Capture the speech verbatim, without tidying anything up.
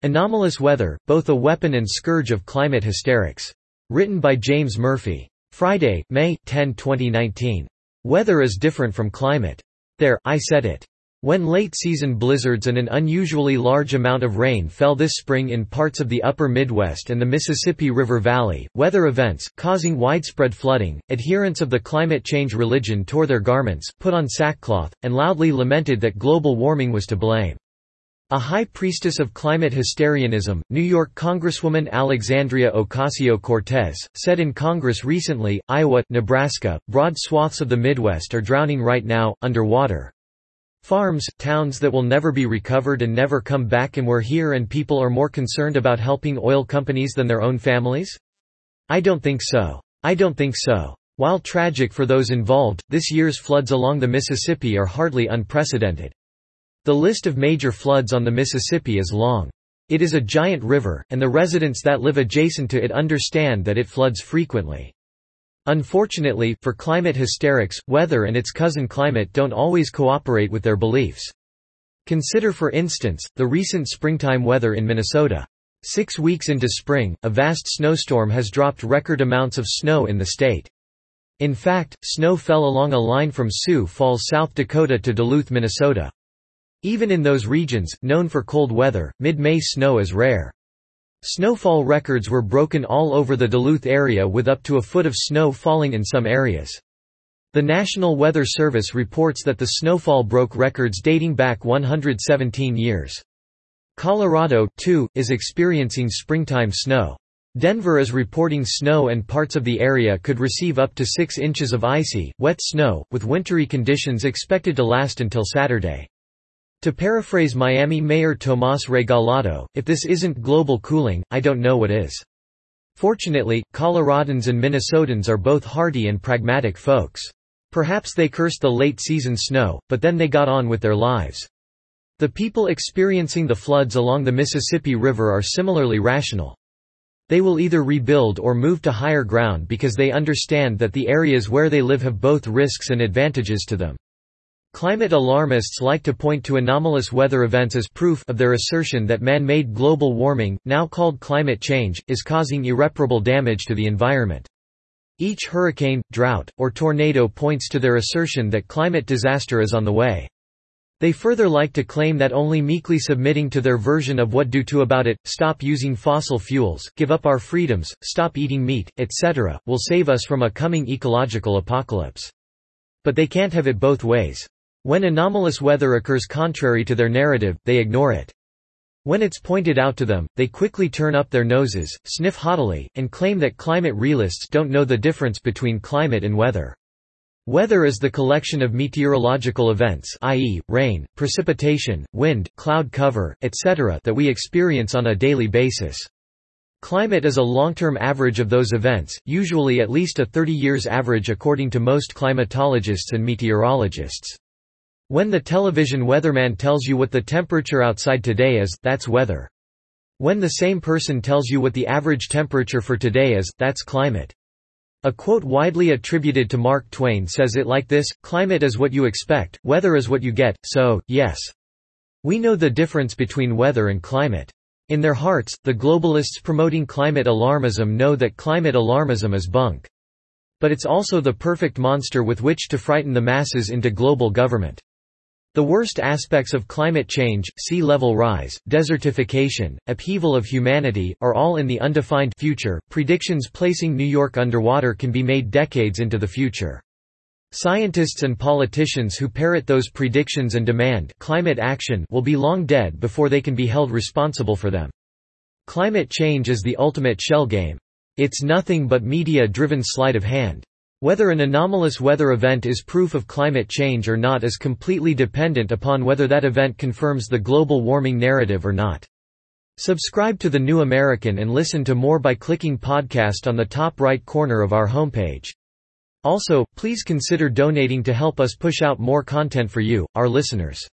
Anomalous Weather, Both a Weapon and Scourge of Climate Hysterics. Written by James Murphy. Friday, May tenth twenty nineteen. Weather is different from climate. There, I said it. When late-season blizzards and an unusually large amount of rain fell this spring in parts of the upper Midwest and the Mississippi River Valley, weather events, causing widespread flooding, adherents of the climate change religion tore their garments, put on sackcloth, and loudly lamented that global warming was to blame. A high priestess of climate hysterianism, New York Congresswoman Alexandria Ocasio-Cortez, said in Congress recently, Iowa, Nebraska, broad swaths of the Midwest are drowning right now, underwater. Farms, towns that will never be recovered and never come back, and we're here and people are more concerned about helping oil companies than their own families? I don't think so. I don't think so. While tragic for those involved, this year's floods along the Mississippi are hardly unprecedented. The list of major floods on the Mississippi is long. It is a giant river, and the residents that live adjacent to it understand that it floods frequently. Unfortunately, for climate hysterics, weather and its cousin climate don't always cooperate with their beliefs. Consider for instance, the recent springtime weather in Minnesota. Six weeks into spring, a vast snowstorm has dropped record amounts of snow in the state. In fact, snow fell along a line from Sioux Falls, South Dakota to Duluth, Minnesota. Even in those regions, known for cold weather, mid-May snow is rare. Snowfall records were broken all over the Duluth area, with up to a foot of snow falling in some areas. The National Weather Service reports that the snowfall broke records dating back one hundred seventeen years. Colorado, too, is experiencing springtime snow. Denver is reporting snow, and parts of the area could receive up to six inches of icy, wet snow, with wintry conditions expected to last until Saturday. To paraphrase Miami Mayor Tomás Regalado, if this isn't global cooling, I don't know what is. Fortunately, Coloradans and Minnesotans are both hardy and pragmatic folks. Perhaps they cursed the late-season snow, but then they got on with their lives. The people experiencing the floods along the Mississippi River are similarly rational. They will either rebuild or move to higher ground because they understand that the areas where they live have both risks and advantages to them. Climate alarmists like to point to anomalous weather events as proof of their assertion that man-made global warming, now called climate change, is causing irreparable damage to the environment. Each hurricane, drought, or tornado points to their assertion that climate disaster is on the way. They further like to claim that only meekly submitting to their version of what do to about it, stop using fossil fuels, give up our freedoms, stop eating meat, et cetera, will save us from a coming ecological apocalypse. But they can't have it both ways. When anomalous weather occurs contrary to their narrative, they ignore it. When it's pointed out to them, they quickly turn up their noses, sniff haughtily, and claim that climate realists don't know the difference between climate and weather. Weather is the collection of meteorological events, that is, rain, precipitation, wind, cloud cover, et cetera, that we experience on a daily basis. Climate is a long-term average of those events, usually at least a thirty years average according to most climatologists and meteorologists. When the television weatherman tells you what the temperature outside today is, that's weather. When the same person tells you what the average temperature for today is, that's climate. A quote widely attributed to Mark Twain says it like this: "Climate is what you expect, weather is what you get, so, yes. We know the difference between weather and climate." In their hearts, the globalists promoting climate alarmism know that climate alarmism is bunk. But it's also the perfect monster with which to frighten the masses into global government. The worst aspects of climate change, sea level rise, desertification, upheaval of humanity, are all in the undefined future. Predictions placing New York underwater can be made decades into the future. Scientists and politicians who parrot those predictions and demand climate action will be long dead before they can be held responsible for them. Climate change is the ultimate shell game. It's nothing but media-driven sleight of hand. Whether an anomalous weather event is proof of climate change or not is completely dependent upon whether that event confirms the global warming narrative or not. Subscribe to The New American and listen to more by clicking podcast on the top right corner of our homepage. Also, please consider donating to help us push out more content for you, our listeners.